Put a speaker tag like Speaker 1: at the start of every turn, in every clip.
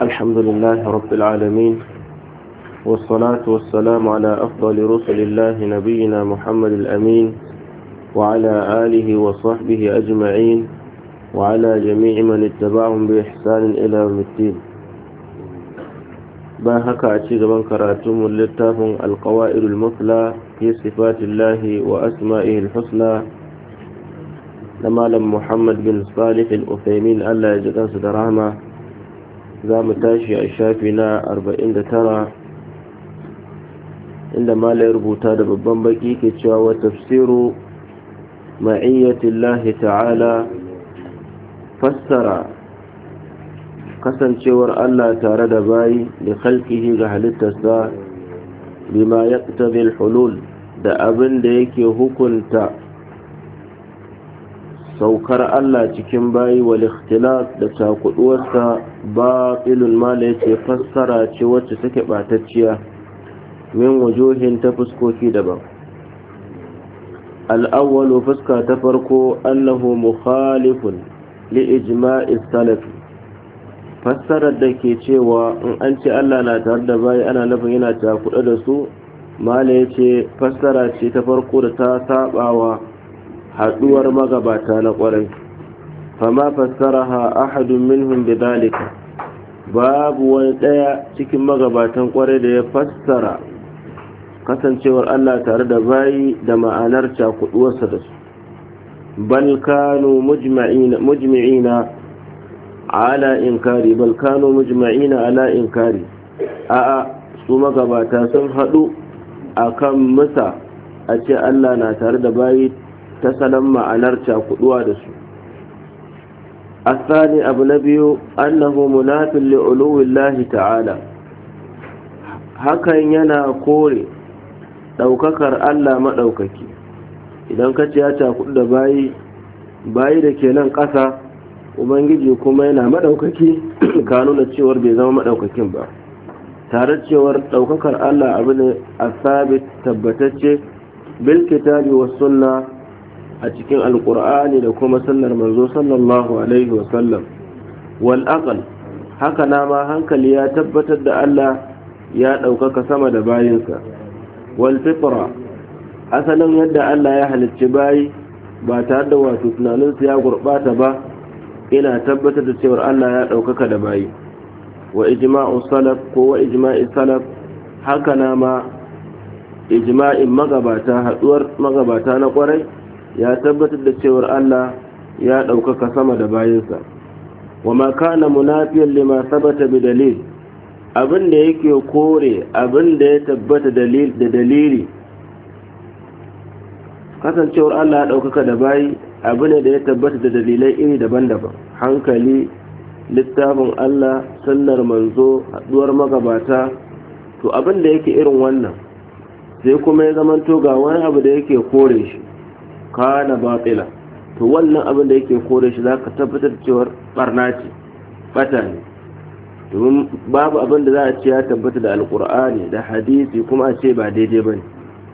Speaker 1: الحمد لله رب العالمين، والصلاة والسلام على أفضل رسل الله نبينا محمد الأمين وعلى آله وصحبه أجمعين وعلى جميع من اتبعهم بإحسان إلى يوم الدين. باهك أتشيغ من كراتم اللتاف القوائد المثلى في صفات الله وأسمائه الحسنى لما لم محمد بن صالح الأثيمين ألا يجدن صدرهما za mu tashi a shafi na 49 inda mala ya rubuta da babban baki ke cewa wa tafsiru ma'iyyatillahi ta'ala, fassara kasancewar Allah tare da bayi da khalqihi ga halittarsa bima yaqtadi al-hulul, da abin da yake hukunta saukar Allah cikin bayi wal ikhtilaf da cakuduwarsa batilun mala yace fassara ce wacce take batacciya min wujuhin ta fuskoki daban. al-awwalu, fuska ta farko, annahu mukhalifun li ijma'i salaf, fassarar da ke cewa in an ce Allah na tare da bayi ana nufin yana cakuɗa da su, mala yace fassara ce ta farko da ta sabawa haduwar magabata na kwarai. fama fassaraha ahadun minhum bidhalika, babu wani daya cikin magabatan kwarai da ya fassara kasancewar Allah tare da bayi da ma'anar cakuduwarsa da su, bal kanu mujmi'ina ala inkari, a'a su magabata sun hadu akan musa a ce Allah na tare da bayi ta salon ma'anar cakuduwa da su. asani, abu na biyu, annahu munafin li'uluwillahi ta'ala, hakan yana kore daukakar Allah maɗaukaki. idan ka ce ya cakudu da bayi da ke nan ƙasa, ubangiji kuma yana maɗaukaki, ka nuna cewar bai zama maɗaukakin ba, tare cewar daukakar Allah abu ne a sabit tabbatacce bil kitabi was sunna, a cikin alkur'ani da kuma sunnar manzo sallallahu alaihi wasallam. wal aqal, haka na ma hankali ya tabbatar da Allah ya ɗaukaka sama da bayinsa. wal fitra, asalin yadda Allah ya halicci bayi ba tare da wato tunaninsu ya gurbata ba, ina tabbatar da cewar Allah ya ɗaukaka da bayi. wa ijma'u salaf, ko wa ijma'i salaf, haka na ma ijma'in magabata, haduwar magabata na kwarai ya tabbatar da cewar Allah ya ɗaukaka sama da bayinsa. wa ma kana munafiyan lima sabata bi dalil, abin da yake kore abin da ya tabbata da dalili, kasancewar Allah ya ɗaukaka da bayi abu ne da ya tabbata da dalilai iri daban-daban, hankali, littafin Allah, sunnar manzo, haduwar magabata. to abin da yake irin wannan sai kuma ya zamanto ga wani abu da yake kore shi, kana batila, to wannan abin da yake kore shi zaka tabbatar cewar barna ce, bata ne, domin babu abin da za a ce ya tabbata da alkur'ani da hadisi kuma a ce ba daidai bane.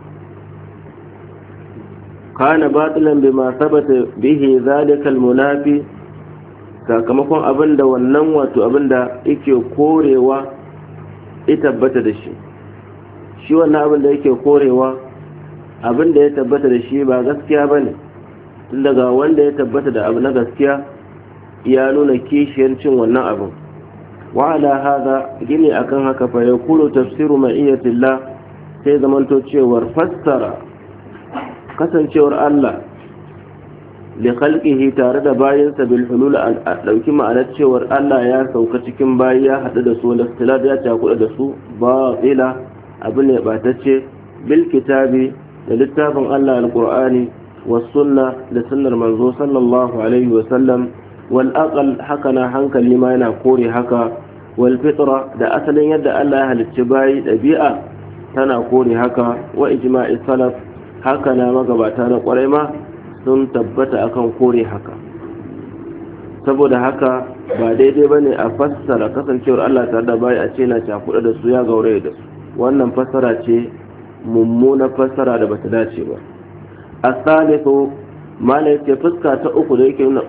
Speaker 1: kana batilan bima sabata bihi zalika almunafi, sakamakon abin da wannan wato abin da yake korewa ya tabbata da shi wannan abin da yake korewa abin da ya tabbata da shi ba gaskiya ba ne, tun daga wanda ya tabbata da abu na gaskiya ya nuna kishiyar cin wannan abin. wa ala hada, gini akan haka fa ya kuro tafsiru ma'iyyatillah, sai zamanto cewar fassara kasancewar Allah li khalqihi tare da bayinsa bil hulul, a dauki ma'anar cewar Allah ya sauka cikin bayi ya hadu da su, lastilad ya cakuɗa da su, batila, abu ne batacce bil kitabi, da littafin Allah al-Qur'ani, was sunna, da sunnar manzo sallallahu alaihi wa sallam. wal aqal, haka na hankali ma yana kore haka. wal fitra, da asalin yadda Allah ya halicci bayi dabi'a tana kore haka. wa ijma'i salaf, haka na magabata na kwarai ma sun tabbata akan kore haka. saboda haka ba daidai bane a fassara kasancewar Allah tare da bayi a ce na cakuɗa da su, ya gauraye da su. wannan fassara ce mummuna fassara da bata dace ba. asalisu, mala yake fuska ta uku da yake nuna